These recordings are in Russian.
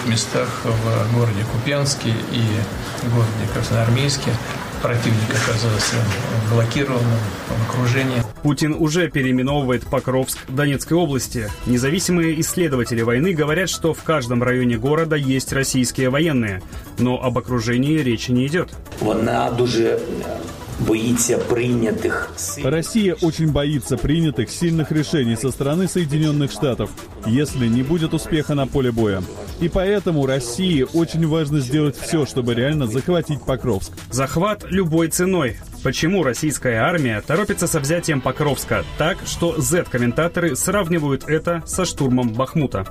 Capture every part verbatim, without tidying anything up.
двух местах, в городе Купянске и городе Красноармейске. Противник оказался блокированным, в окружении. Путин уже переименовывает Покровск Донецкой области. Независимые исследователи войны говорят, что в каждом районе города есть российские военные. Но об окружении речи не идет. Она дуже боится принятых. Россия очень боится принятых сильных решений со стороны Соединенных Штатов, если не будет успеха на поле боя. И поэтому России очень важно сделать все, чтобы реально захватить Покровск. Захват любой ценой. Почему российская армия торопится со взятием Покровска так, что зет-комментаторы сравнивают это со штурмом Бахмута?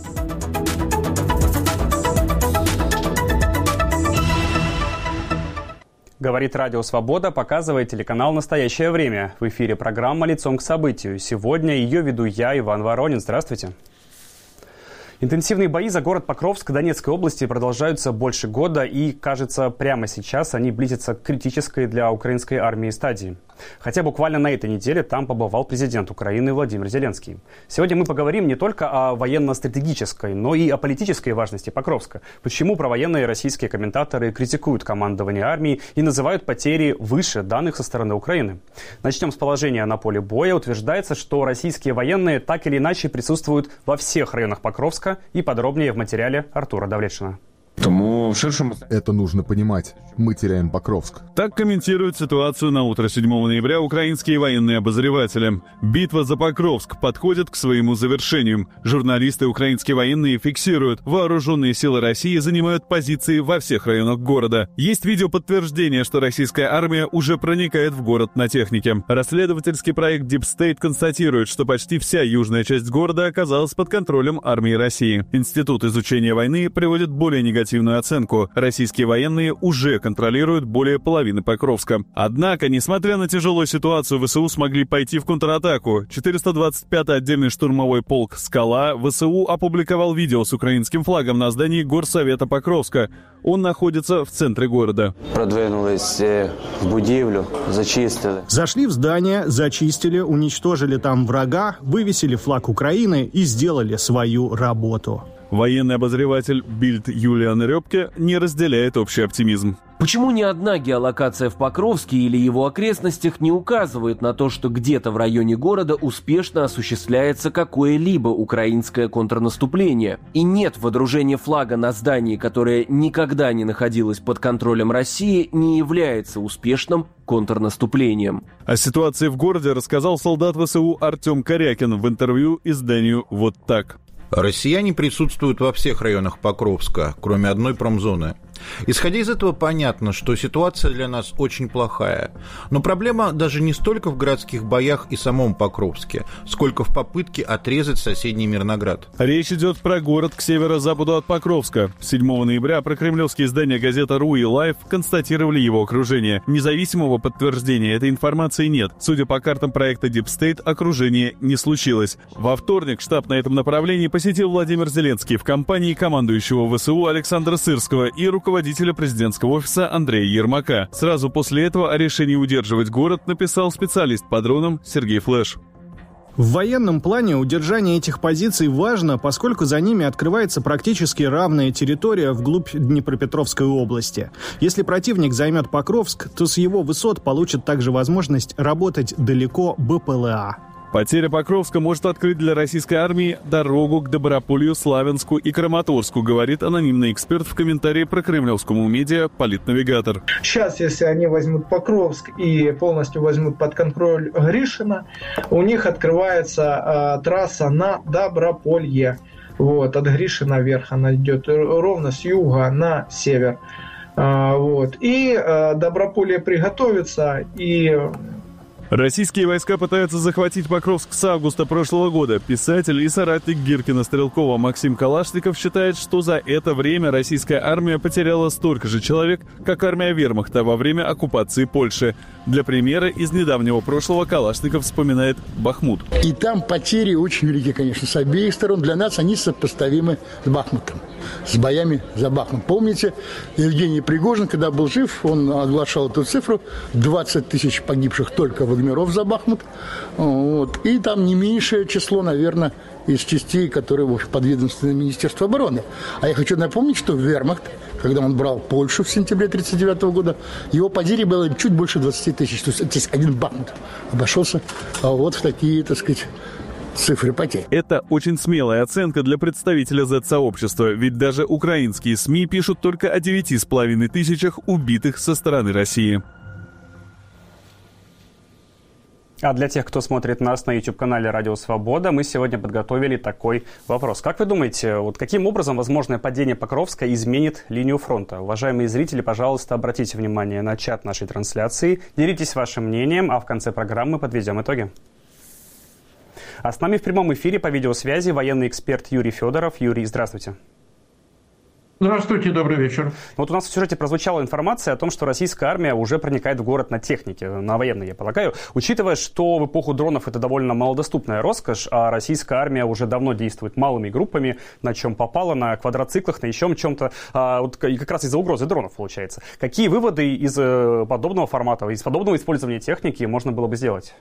Говорит Радио Свобода, показывает телеканал «Настоящее время». В эфире программа «Лицом к событию». Сегодня ее веду я, Иван Воронин. Здравствуйте. Интенсивные бои за город Покровск Донецкой области продолжаются больше года, и, кажется, прямо сейчас они близятся к критической для украинской армии стадии. Хотя буквально на этой неделе там побывал президент Украины Владимир Зеленский. Сегодня мы поговорим не только о военно-стратегической, но и о политической важности Покровска. Почему провоенные российские комментаторы критикуют командование армии и называют потери выше данных со стороны Украины. Начнем с положения на поле боя. Утверждается, что российские военные так или иначе присутствуют во всех районах Покровска, и подробнее в материале Артура Давлетшина. Это нужно понимать. Мы теряем Покровск. Так комментируют ситуацию на утро седьмого ноября украинские военные обозреватели. Битва за Покровск подходит к своему завершению. Журналисты украинские военные фиксируют: вооруженные силы России занимают позиции во всех районах города. Есть видеоподтверждение, что российская армия уже проникает в город на технике. Расследовательский проект Deep State констатирует, что почти вся южная часть города оказалась под контролем армии России. Институт изучения войны приводит более негативную оценку. Российские военные уже контролируют более половины Покровска. Однако, несмотря на тяжелую ситуацию, ВСУ смогли пойти в контратаку. четыреста двадцать пятый отдельный штурмовой полк «Скала» ВСУ опубликовал видео с украинским флагом на здании Горсовета Покровска. Он находится в центре города. Продвинулись в будивлю, зачистили. Зашли в здание, зачистили, уничтожили там врага, вывесили флаг Украины и сделали свою работу. Военный обозреватель Бильд Юлиан Рёбке не разделяет общий оптимизм. Почему ни одна геолокация в Покровске или его окрестностях не указывает на то, что где-то в районе города успешно осуществляется какое-либо украинское контрнаступление? И нет водружения флага на здании, которое никогда не находилось под контролем России, не является успешным контрнаступлением. О ситуации в городе рассказал солдат ВСУ Артем Корякин в интервью изданию «Вот так». Россияне присутствуют во всех районах Покровска, кроме одной промзоны. Исходя из этого, понятно, что ситуация для нас очень плохая. Но проблема даже не столько в городских боях и самом Покровске, сколько в попытке отрезать соседний Мирноград. Речь идет про город к северо-западу от Покровска. седьмого ноября прокремлевские издания газета «РУ» и «Лайф» констатировали его окружение. Независимого подтверждения этой информации нет. Судя по картам проекта Deep State, окружение не случилось. Во вторник штаб на этом направлении посетил Владимир Зеленский в компании командующего ВСУ Александра Сырского и руководителя руководителя президентского офиса Андрея Ермака. Сразу после этого о решении удерживать город написал специалист по дронам Сергей Флеш. В военном плане удержание этих позиций важно, поскольку за ними открывается практически равная территория вглубь Днепропетровской области. Если противник займет Покровск, то с его высот получит также возможность работать далеко БПЛА. Потеря Покровска может открыть для российской армии дорогу к Доброполью, Славянску и Краматорску, говорит анонимный эксперт в комментарии про кремлевскому медиа «Политнавигатор». Сейчас, если они возьмут Покровск и полностью возьмут под контроль Гришина, у них открывается э, трасса на Доброполье. Вот, от Гришина вверх она идет ровно с юга на север. Э, вот. И э, Доброполье приготовится, и... Российские войска пытаются захватить Покровск с августа прошлого года. Писатель и соратник Гиркина Стрелкова Максим Калашников считает, что за это время российская армия потеряла столько же человек, как армия вермахта во время оккупации Польши. Для примера, из недавнего прошлого Калашников вспоминает Бахмут. И там потери очень велики, конечно, с обеих сторон. Для нас они сопоставимы с Бахмутом. с боями за Бахмут. Помните, Евгений Пригожин, когда был жив, он оглашал эту цифру: двадцать тысяч погибших только вагнеров за Бахмут. Вот. И там не меньшее число, наверное, из частей, которые подведомственны Министерству обороны. А я хочу напомнить, что Вермахт, когда он брал Польшу в сентябре тысяча девятьсот тридцать девятого года, его потерей было чуть больше двадцать тысяч. То есть здесь один Бахмут обошелся вот в такие, так сказать, цифры потерь. Это очень смелая оценка для представителя зет-сообщества, ведь даже украинские СМИ пишут только о девяти с половиной тысячах убитых со стороны России. А для тех, кто смотрит нас на YouTube-канале «Радио Свобода», мы сегодня подготовили такой вопрос. Как вы думаете, вот каким образом возможное падение Покровска изменит линию фронта? Уважаемые зрители, пожалуйста, обратите внимание на чат нашей трансляции, делитесь вашим мнением, а в конце программы подведем итоги. А с нами в прямом эфире по видеосвязи военный эксперт Юрий Федоров. Юрий, здравствуйте. Здравствуйте, добрый вечер. Вот у нас в сюжете прозвучала информация о том, что российская армия уже проникает в город на технике, на военной, я полагаю. Учитывая, что в эпоху дронов это довольно малодоступная роскошь, а российская армия уже давно действует малыми группами, на чем попало, на квадроциклах, на еще чем-то, а, вот, и как раз из-за угрозы дронов получается. Какие выводы из подобного формата, из подобного использования техники можно было бы сделать?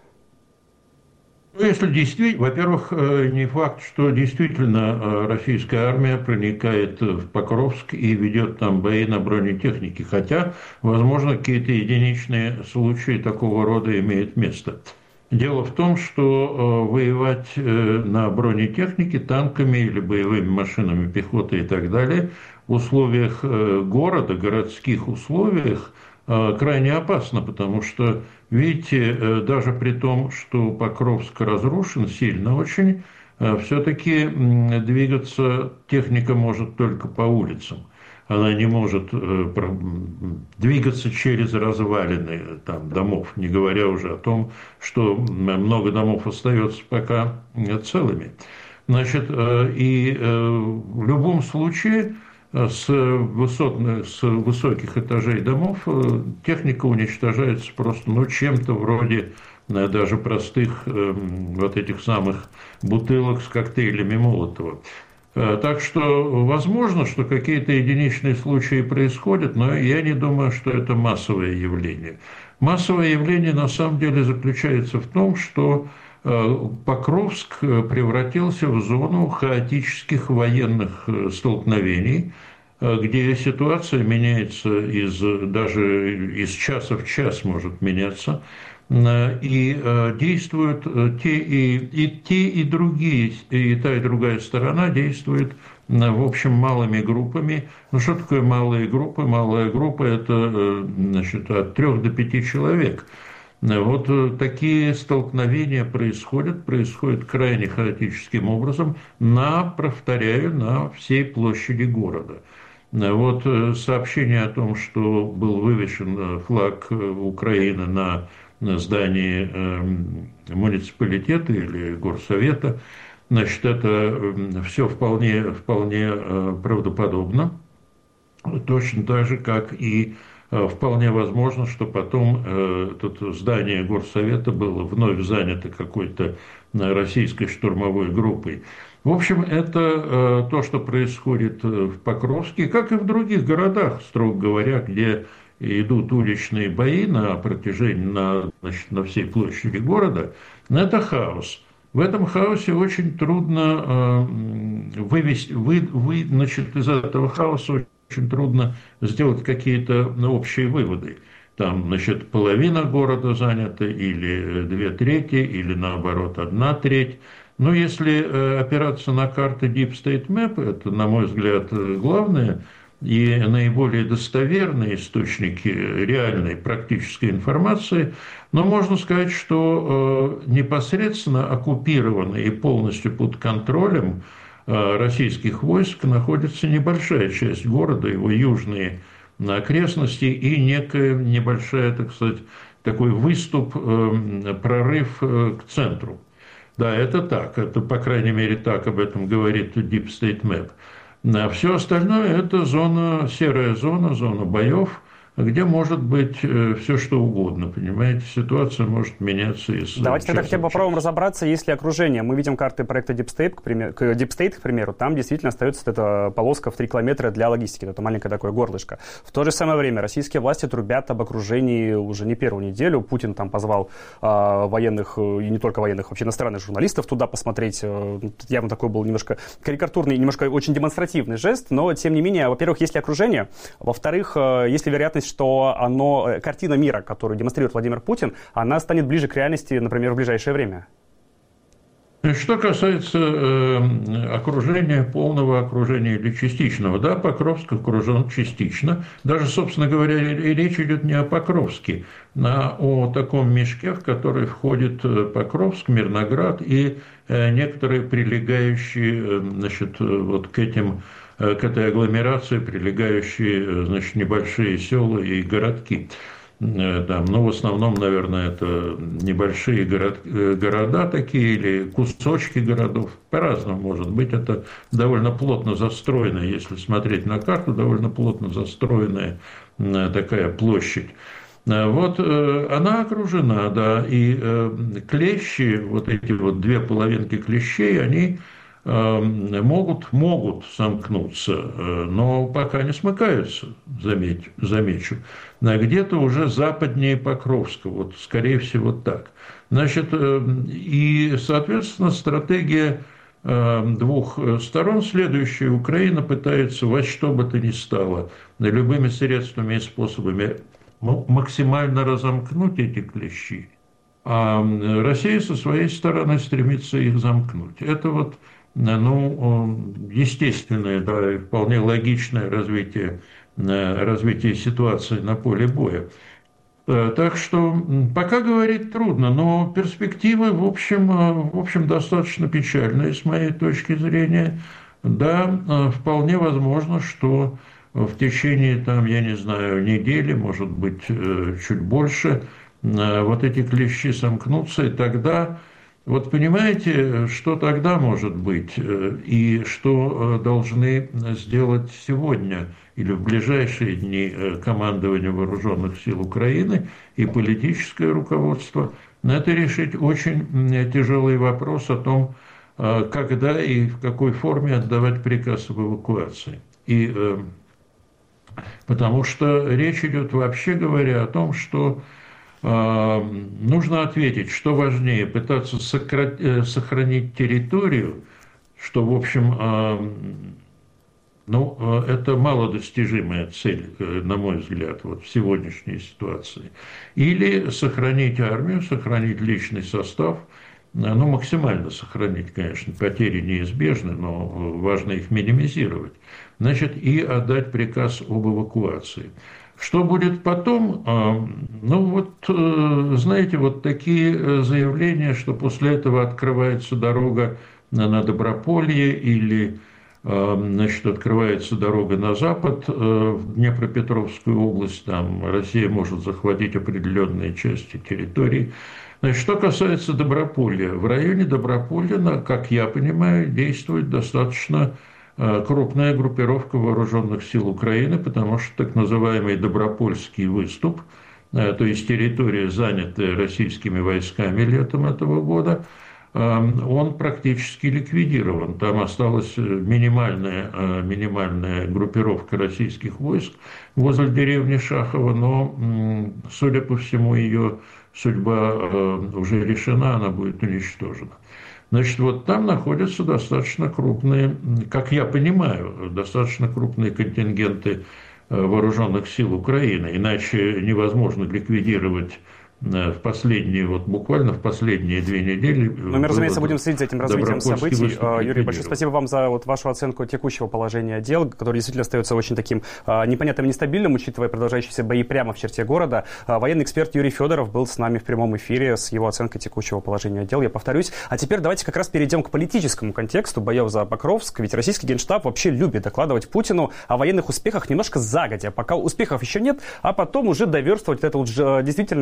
Если действительно, во-первых, не факт, что действительно российская армия проникает в Покровск и ведет там бои на бронетехнике, хотя, возможно, какие-то единичные случаи такого рода имеют место. Дело в том, что воевать на бронетехнике, танками или боевыми машинами пехоты и так далее в условиях города, городских условиях, крайне опасно, потому что, видите, даже при том, что Покровск разрушен сильно очень, все-таки двигаться техника может только по улицам. Она не может двигаться через развалины там, домов, не говоря уже о том, что много домов остается пока целыми. Значит, и в любом случае С, высот, с высоких этажей домов техника уничтожается просто ну, чем-то вроде даже простых э, вот этих самых бутылок с коктейлями Молотова. Так что возможно, что какие-то единичные случаи происходят, но я не думаю, что это массовое явление. Массовое явление на самом деле заключается в том, что Покровск превратился в зону хаотических военных столкновений, где ситуация меняется из, даже из часа в час может меняться, и действуют те и, и те, и другие, и та, и другая сторона действует, в общем, малыми группами. Ну, что такое малые группы? Малая группа – это, значит, от трех до пяти человек. Вот такие столкновения происходят, происходят крайне хаотическим образом, на, повторяю, на всей площади города. Вот сообщение о том, что был вывешен флаг Украины на здании муниципалитета или горсовета, значит, это все вполне, вполне правдоподобно, точно так же, как и вполне возможно, что потом это здание горсовета было вновь занято какой-то российской штурмовой группой. В общем, это то, что происходит в Покровске, как и в других городах, строго говоря, где идут уличные бои на протяжении, на, значит, на всей площади города. Это хаос. В этом хаосе очень трудно вывести, вы, вы, значит, из этого хаоса очень трудно сделать какие-то общие выводы. Там, значит, половина города занята, или две трети, или наоборот одна треть. Но если опираться на карты Deep State Map, это, на мой взгляд, главное и наиболее достоверные источники реальной практической информации, но можно сказать, что непосредственно оккупированные и полностью под контролем российских войск находится небольшая часть города, его южные окрестности и некая небольшая, так сказать, такой выступ, прорыв к центру. Да, это так, это, по крайней мере, так об этом говорит Deep State Map. А все остальное – это зона, серая зона, зона боев, где может быть э, все что угодно, понимаете, ситуация может меняться из Давайте тогда хотя бы попробуем разобраться, если окружение. Мы видим карты проекта Deep State, к примеру, Deep State, к примеру, там действительно остается эта полоска в три километра для логистики, это маленькое такое горлышко. В то же самое время российские власти трубят об окружении уже не первую неделю. Путин там позвал э, военных, и не только военных, вообще иностранных журналистов туда посмотреть. Э, явно такой был немножко карикатурный, немножко очень демонстративный жест, но тем не менее, во-первых, есть ли окружение, во-вторых, э, есть ли вероятность, что оно, картина мира, которую демонстрирует Владимир Путин, она станет ближе к реальности, например, в ближайшее время? Что касается э, окружения, полного окружения или частичного, да, Покровск окружен частично. Даже, собственно говоря, речь идет не о Покровске, а о таком мешке, в который входит Покровск, Мирноград и э, некоторые прилегающие, значит, вот к этим к этой агломерации прилегающие, значит, небольшие села и городки. Там, ну, в основном, наверное, это небольшие город, города такие или кусочки городов. По-разному может быть. Это довольно плотно застроенная, если смотреть на карту, довольно плотно застроенная такая площадь. Вот она окружена, да, и клещи, вот эти вот две половинки клещей, они могут, могут сомкнуться, но пока не смыкаются, замечу, замечу. Где-то уже западнее Покровска, вот скорее всего так. Значит, и, соответственно, стратегия двух сторон следующая. Украина пытается во что бы то ни стало любыми средствами и способами максимально разомкнуть эти клещи, а Россия со своей стороны стремится их замкнуть. Это вот, ну, естественное, да, вполне логичное развитие, развитие ситуации на поле боя. Так что пока говорить трудно, но перспективы, в общем, в общем, достаточно печальные с моей точки зрения. Да, вполне возможно, что в течение, там, я не знаю, недели, может быть, чуть больше, вот эти клещи сомкнутся, и тогда... Вот понимаете, что тогда может быть и что должны сделать сегодня или в ближайшие дни командование Вооруженных сил Украины и политическое руководство? Это решить очень тяжелый вопрос о том, когда и в какой форме отдавать приказ об эвакуации. И, потому что речь идет, вообще говоря, о том, что нужно ответить, что важнее, пытаться сохранить территорию, что, в общем, ну, это малодостижимая цель, на мой взгляд, вот в сегодняшней ситуации, или сохранить армию, сохранить личный состав, ну, максимально сохранить, конечно, потери неизбежны, но важно их минимизировать, значит, и отдать приказ об эвакуации. Что будет потом? Ну вот, знаете, вот такие заявления, что после этого открывается дорога на Доброполье или, значит, открывается дорога на запад, в Днепропетровскую область, там Россия может захватить определенные части территории. Значит, что касается Доброполья, в районе Доброполья, как я понимаю, действует достаточно крупная группировка Вооруженных сил Украины, потому что так называемый Добропольский выступ, то есть территория, занятая российскими войсками летом этого года, он практически ликвидирован. Там осталась минимальная, минимальная группировка российских войск возле деревни Шахово, но, судя по всему, ее судьба уже решена, она будет уничтожена. Значит, вот там находятся достаточно крупные, как я понимаю, достаточно крупные контингенты Вооруженных сил Украины, иначе невозможно ликвидировать в последние, вот буквально в последние две недели. Но мы, разумеется, будем следить за этим развитием событий. Юрий, большое спасибо вам за вот вашу оценку текущего положения дел, которое действительно остается очень таким а, непонятным и нестабильным, учитывая продолжающиеся бои прямо в черте города. А, военный эксперт Юрий Федоров был с нами в прямом эфире с его оценкой текущего положения дел. Я повторюсь. А теперь давайте как раз перейдем к политическому контексту боев за Покровск. Ведь российский генштаб вообще любит докладывать Путину о военных успехах немножко загодя, пока успехов еще нет, а потом уже доверстывать это вот действительное поджелание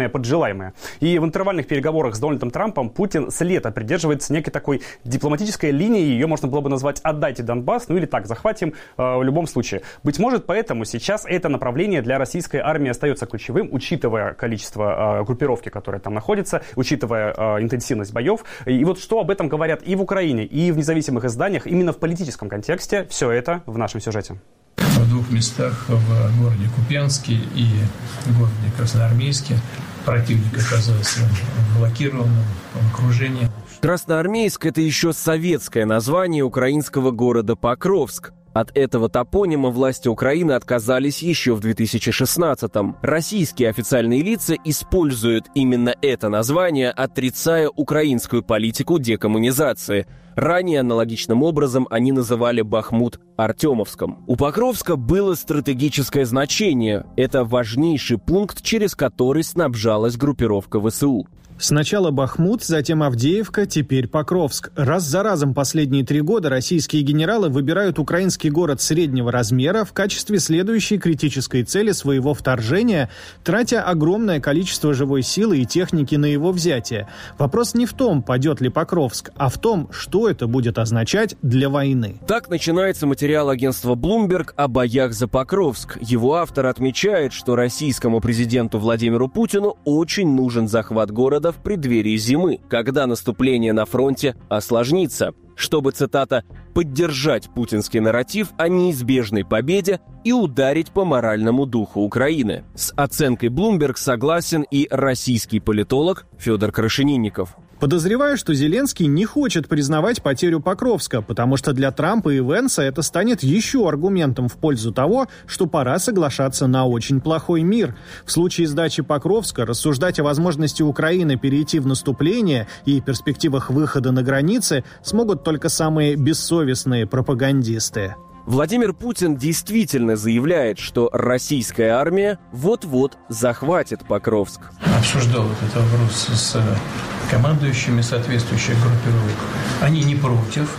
желаемое. И в интервальных переговорах с Дональдом Трампом Путин с лета придерживается некой такой дипломатической линии, ее можно было бы назвать «отдайте Донбасс», ну или так, захватим э, в любом случае. Быть может, поэтому сейчас это направление для российской армии остается ключевым, учитывая количество э, группировки, которая там находится, учитывая э, интенсивность боев. И вот что об этом говорят и в Украине, и в независимых изданиях, именно в политическом контексте, все это в нашем сюжете. В двух местах, в городе Купянске и в городе Красноармейске, противник оказался блокированным, в окружении. Красноармейск – это еще советское название украинского города Покровск. От этого топонима власти Украины отказались еще в две тысячи шестнадцатом. Российские официальные лица используют именно это название, отрицая украинскую политику декоммунизации. Ранее аналогичным образом они называли Бахмут Артемовском. У Покровска было стратегическое значение. Это важнейший пункт, через который снабжалась группировка ВСУ. Сначала Бахмут, затем Авдеевка, теперь Покровск. Раз за разом последние три года российские генералы выбирают украинский город среднего размера в качестве следующей критической цели своего вторжения, тратя огромное количество живой силы и техники на его взятие. Вопрос не в том, падет ли Покровск, а в том, что это будет означать для войны. Так начинается материал агентства Bloomberg о боях за Покровск. Его автор отмечает, что российскому президенту Владимиру Путину очень нужен захват города в преддверии зимы, когда наступление на фронте осложнится, чтобы, цитата, «поддержать путинский нарратив о неизбежной победе и ударить по моральному духу Украины». С оценкой Bloomberg согласен и российский политолог Федор Крашенинников. Подозреваю, что Зеленский не хочет признавать потерю Покровска, потому что для Трампа и Венса это станет еще аргументом в пользу того, что пора соглашаться на очень плохой мир. В случае сдачи Покровска рассуждать о возможности Украины перейти в наступление и перспективах выхода на границы смогут только самые бессовестные пропагандисты. Владимир Путин действительно заявляет, что российская армия вот-вот захватит Покровск. Обсуждал этот вопрос с командующими соответствующих группировок. Они не против,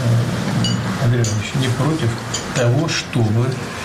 Андрей Иванович, не против того, чтобы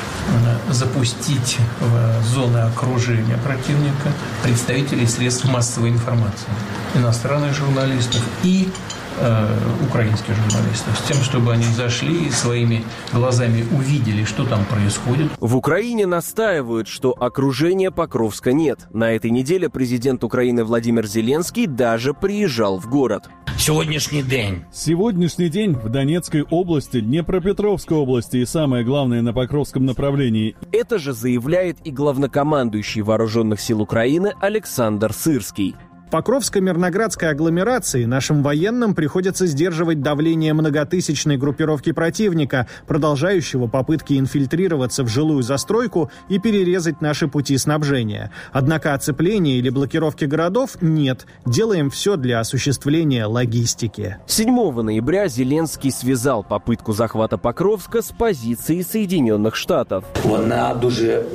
запустить в зоны окружения противника представителей средств массовой информации, иностранных журналистов и э, украинских журналистов, с тем, чтобы они зашли и своими глазами увидели, что там происходит. В Украине настаивают, что окружения Покровска нет. На этой неделе президент Украины Владимир Зеленский даже приезжал в город. Сегодняшний день. Сегодняшний день в Донецкой области, Днепропетровской области и, самое главное, на Покровском направлении. Это же заявляет и главнокомандующий Вооруженных сил Украины Александр Сырский. В Покровско-Мирноградской агломерации нашим военным приходится сдерживать давление многотысячной группировки противника, продолжающего попытки инфильтрироваться в жилую застройку и перерезать наши пути снабжения. Однако оцепления или блокировки городов нет. Делаем все для осуществления логистики. седьмого ноября Зеленский связал попытку захвата Покровска с позицией Соединенных Штатов. Вона дуже...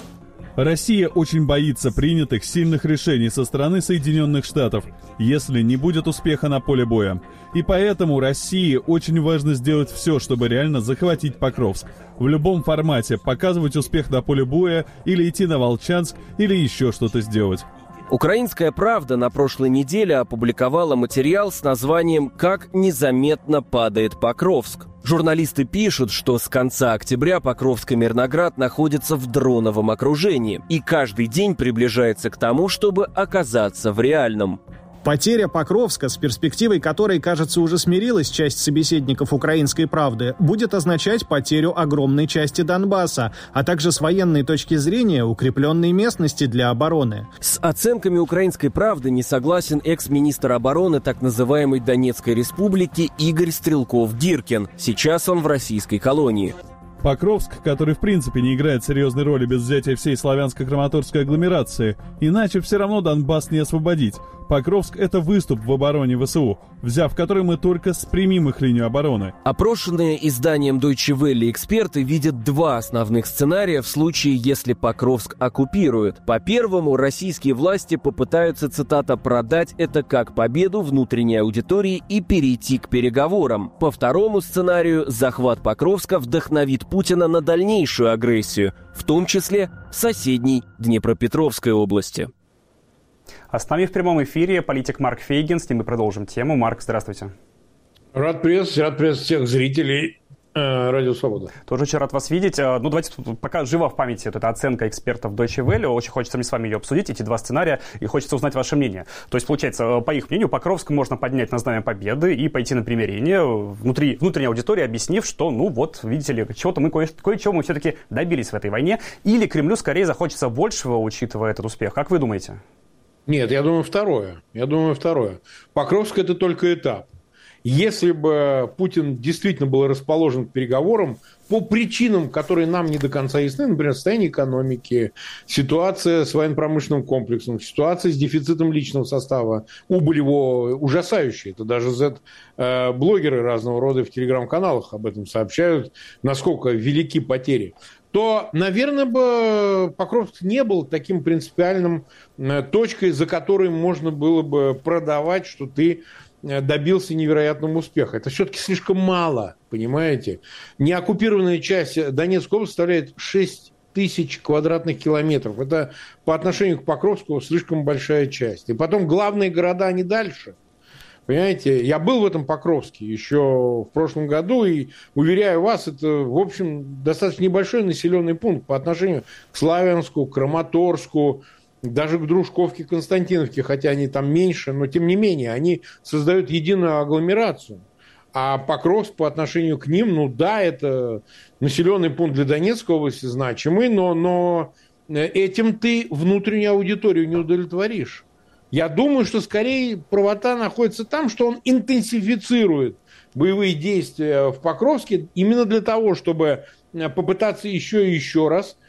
Россия очень боится принятых сильных решений со стороны Соединенных Штатов, если не будет успеха на поле боя. И поэтому России очень важно сделать все, чтобы реально захватить Покровск. В любом формате показывать успех на поле боя или идти на Волчанск, или еще что-то сделать. «Украинская правда» на прошлой неделе опубликовала материал с названием «Как незаметно падает Покровск». Журналисты пишут, что с конца октября Покровск и Мирноград находятся в дроновом окружении и каждый день приближается к тому, чтобы оказаться в реальном. Потеря Покровска, с перспективой которой, кажется, уже смирилась часть собеседников «Украинской правды», будет означать потерю огромной части Донбасса, а также с военной точки зрения укрепленной местности для обороны. С оценками «Украинской правды» не согласен экс-министр обороны так называемой Донецкой республики Игорь Стрелков-Гиркин. Сейчас он в российской колонии. Покровск, который в принципе не играет серьезной роли без взятия всей славянско-краматорской агломерации, иначе все равно Донбасс не освободить. Покровск — это выступ в обороне ВСУ, взяв который мы только спрямим их линию обороны. Опрошенные изданием Deutsche Welle эксперты видят два основных сценария в случае, если Покровск оккупируют. По первому, российские власти попытаются, цитата, «продать это как победу внутренней аудитории и перейти к переговорам». По второму сценарию, захват Покровска вдохновит Путина на дальнейшую агрессию, в том числе в соседней Днепропетровской области. А с нами в прямом эфире политик Марк Фейгин. С ним мы продолжим тему. Марк, здравствуйте. Рад приветствовать, рад приветствовать всех зрителей Радио Свобода. Тоже очень рад вас видеть. Ну, давайте тут пока живо в памяти вот эта оценка экспертов Deutsche Welle. Очень хочется мне с вами ее обсудить, эти два сценария, и хочется узнать ваше мнение. То есть, получается, по их мнению, Покровск можно поднять на знамя победы и пойти на примирение внутри, внутренней аудитории, объяснив, что, ну вот, видите ли, чего-то мы, кое- кое-чего мы все-таки добились в этой войне. Или Кремлю скорее захочется большего, учитывая этот успех. Как вы думаете? Нет, я думаю, второе. Я думаю, второе. Покровск – это только этап. Если бы Путин действительно был расположен к переговорам по причинам, которые нам не до конца ясны, например, состояние экономики, ситуация с военно-промышленным комплексом, ситуация с дефицитом личного состава, убыль его ужасающая. Это даже Z-блогеры разного рода в телеграм-каналах об этом сообщают, насколько велики потери, то, наверное, бы Покровск не был таким принципиальным точкой, за которой можно было бы продавать, что ты добился невероятного успеха. Это все-таки слишком мало, понимаете? Неоккупированная часть Донецкой области составляет шесть тысяч квадратных километров. Это по отношению к Покровску слишком большая часть. И потом главные города, они дальше. Понимаете, я был в этом Покровске еще в прошлом году, и, уверяю вас, это, в общем, достаточно небольшой населенный пункт по отношению к Славянску, к Краматорску, даже к Дружковке, Константиновке, хотя они там меньше, но тем не менее, они создают единую агломерацию. А Покровск по отношению к ним, ну да, это населенный пункт для Донецкой области значимый, но, но этим ты внутреннюю аудиторию не удовлетворишь. Я думаю, что скорее правота находится там, что он интенсифицирует боевые действия в Покровске именно для того, чтобы попытаться еще и еще раз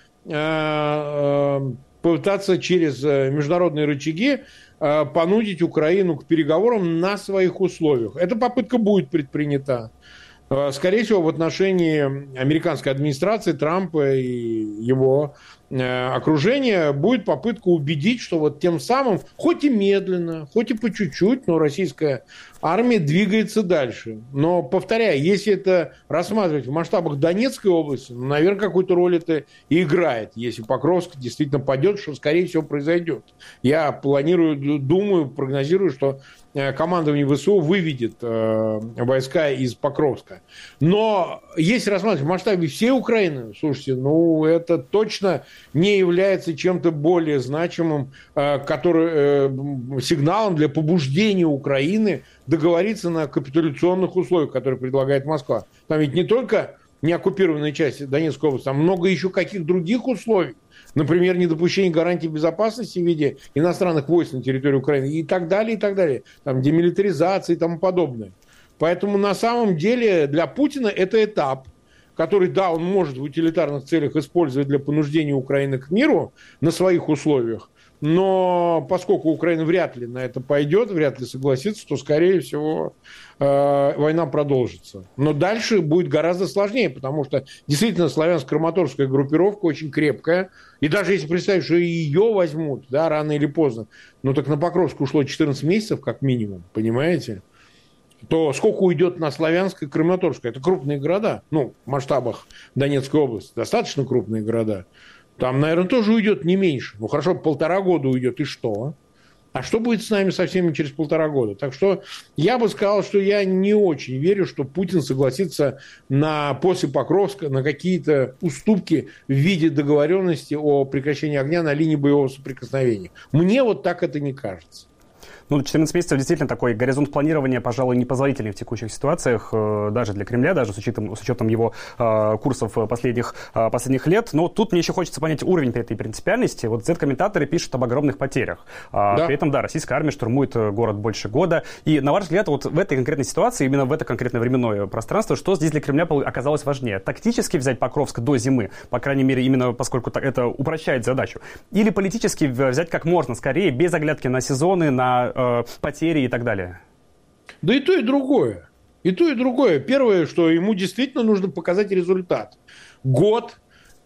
попытаться через международные рычаги понудить Украину к переговорам на своих условиях. Эта попытка будет предпринята. Скорее всего, в отношении американской администрации, Трампа и его окружения будет попытка убедить, что вот тем самым, хоть и медленно, хоть и по чуть-чуть, но российская армия двигается дальше. Но, повторяю, если это рассматривать в масштабах Донецкой области, ну, наверное, какую-то роль это и играет. Если Покровск действительно падет, что, скорее всего, произойдет. Я планирую, думаю, прогнозирую, что командование ВСУ выведет э, войска из Покровска. Но если рассматривать в масштабе всей Украины, слушайте, ну, это точно не является чем-то более значимым э, который, э, сигналом для побуждения Украины договориться на капитуляционных условиях, которые предлагает Москва. Там ведь не только неоккупированная часть Донецкой области, там много еще каких других условий. Например, недопущение гарантий безопасности в виде иностранных войск на территории Украины и так далее, и так далее. Там демилитаризация и тому подобное. Поэтому на самом деле для Путина это этап, который, да, он может в утилитарных целях использовать для понуждения Украины к миру на своих условиях, но поскольку Украина вряд ли на это пойдет, вряд ли согласится, то, скорее всего, э, война продолжится. Но дальше будет гораздо сложнее, потому что действительно славянско-краматорская группировка очень крепкая. И даже если представить, что ее возьмут, да, рано или поздно, ну так на Покровск ушло четырнадцать месяцев как минимум, понимаете? То сколько уйдет на Славянск и Краматорск? Это крупные города, ну, в масштабах Донецкой области, достаточно крупные города. Там, наверное, тоже уйдет не меньше. Ну, хорошо, полтора года уйдет, и что? А что будет с нами со всеми через полтора года? Так что я бы сказал, что я не очень верю, что Путин согласится на, после Покровска на какие-то уступки в виде договоренности о прекращении огня на линии боевого соприкосновения. Мне вот так это не кажется. Ну, четырнадцать месяцев действительно такой горизонт планирования, пожалуй, непозволительный в текущих ситуациях, э, даже для Кремля, даже с учетом, с учетом его э, курсов последних, э, последних лет. Но тут мне еще хочется понять уровень этой принципиальности. Вот Z-комментаторы пишут об огромных потерях. А, да. При этом, да, российская армия штурмует город больше года. И, на ваш взгляд, вот в этой конкретной ситуации, именно в это конкретное временное пространство, что здесь для Кремля оказалось важнее? Тактически взять Покровск до зимы, по крайней мере, именно поскольку это упрощает задачу? Или политически взять как можно скорее, без оглядки на сезоны, на потери и так далее? Да и то, и другое. И то, и другое. Первое, что ему действительно нужно показать результат. Год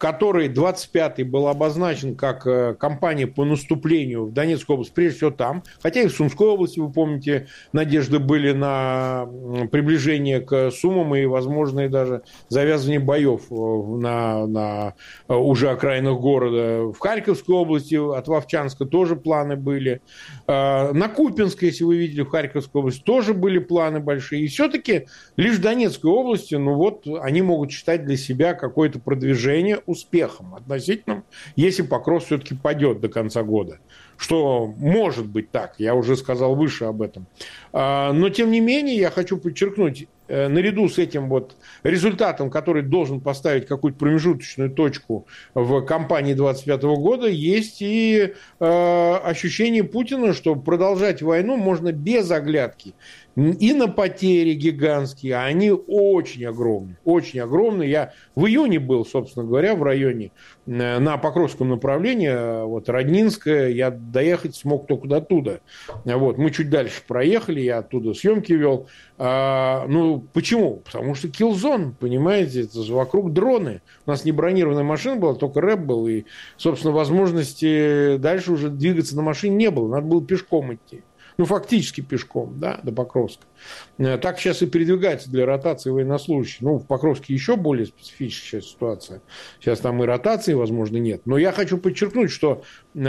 которой двадцать пятый был обозначен как кампания по наступлению в Донецкую область, прежде всего там, хотя и в Сумской области, вы помните, надежды были на приближение к Сумам и возможные даже завязывание боев на, на уже окраинах города. В Харьковской области от Вовчанска тоже планы были. На Купинской, если вы видели, в Харьковской области тоже были планы большие. И все-таки лишь в Донецкой области, ну вот, они могут считать для себя какое-то продвижение успехом относительным, если Покровск все-таки падет до конца года. Что может быть так, я уже сказал выше об этом. Но, тем не менее, я хочу подчеркнуть, наряду с этим вот результатом, который должен поставить какую-то промежуточную точку в кампании двадцать пятого года, есть и э, ощущение Путина, что продолжать войну можно без оглядки. И на потери гигантские, а они очень огромные, очень огромные. Я в июне был, собственно говоря, в районе на Покровском направлении, вот Роднинское, я доехать смог только до туда. Вот, мы чуть дальше проехали, я оттуда съемки вел. А, ну, почему? Потому что киллзон, понимаете, это же вокруг дроны. У нас не бронированная машина была, только рэп был, и, собственно, возможности дальше уже двигаться на машине не было, надо было пешком идти. Ну, фактически пешком, да, до Покровска. Так сейчас и передвигается для ротации военнослужащих. Ну, в Покровске еще более специфическая ситуация. Сейчас там и ротации, возможно, нет. Но я хочу подчеркнуть, что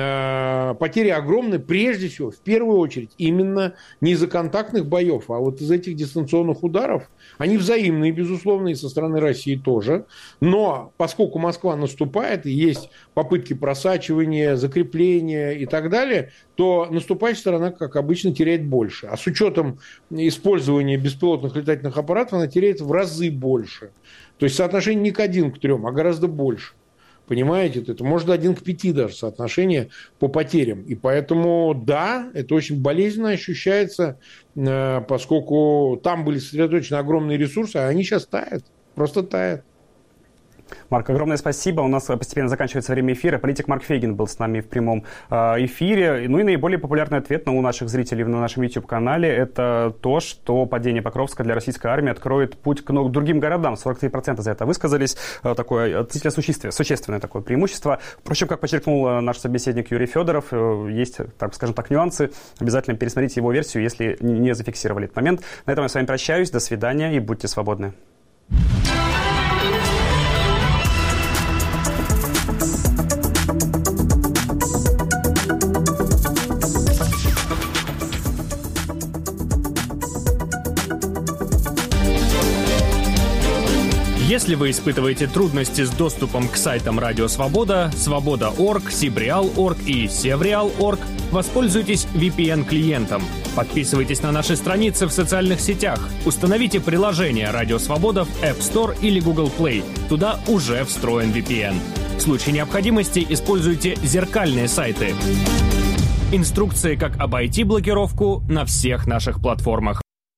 э, потери огромны, прежде всего, в первую очередь, именно не из-за контактных боев, а вот из этих дистанционных ударов. Они взаимные, безусловно, и со стороны России тоже. Но поскольку Москва наступает, и есть попытки просачивания, закрепления и так далее, то наступающая сторона, как обычно, теряет больше. А с учетом использования беспилотных летательных аппаратов, она теряет в разы больше. То есть соотношение не к один к трем, а гораздо больше. Понимаете? Это может один к пяти даже соотношение по потерям. И поэтому, да, это очень болезненно ощущается, поскольку там были сосредоточены огромные ресурсы, а они сейчас тают. Просто тают. Марк, огромное спасибо. У нас постепенно заканчивается время эфира. Политик Марк Фейгин был с нами в прямом эфире. Ну и наиболее популярный ответ у наших зрителей на нашем YouTube-канале – это то, что падение Покровска для российской армии откроет путь к другим городам. сорок три процента за это высказались. Такое относительно существенное, существенное такое преимущество. Впрочем, как подчеркнул наш собеседник Юрий Федоров, есть, так скажем так, нюансы. Обязательно пересмотрите его версию, если не зафиксировали этот момент. На этом я с вами прощаюсь. До свидания и будьте свободны. Если вы испытываете трудности с доступом к сайтам Радио Свобода, Свобода точка орг, Сибреал точка орг и Севреал точка орг, воспользуйтесь ви пи эн-клиентом. Подписывайтесь на наши страницы в социальных сетях. Установите приложение Радио Свобода в App Store или Google Play. Туда уже встроен ви пи эн. В случае необходимости используйте зеркальные сайты. Инструкции, как обойти блокировку, на всех наших платформах.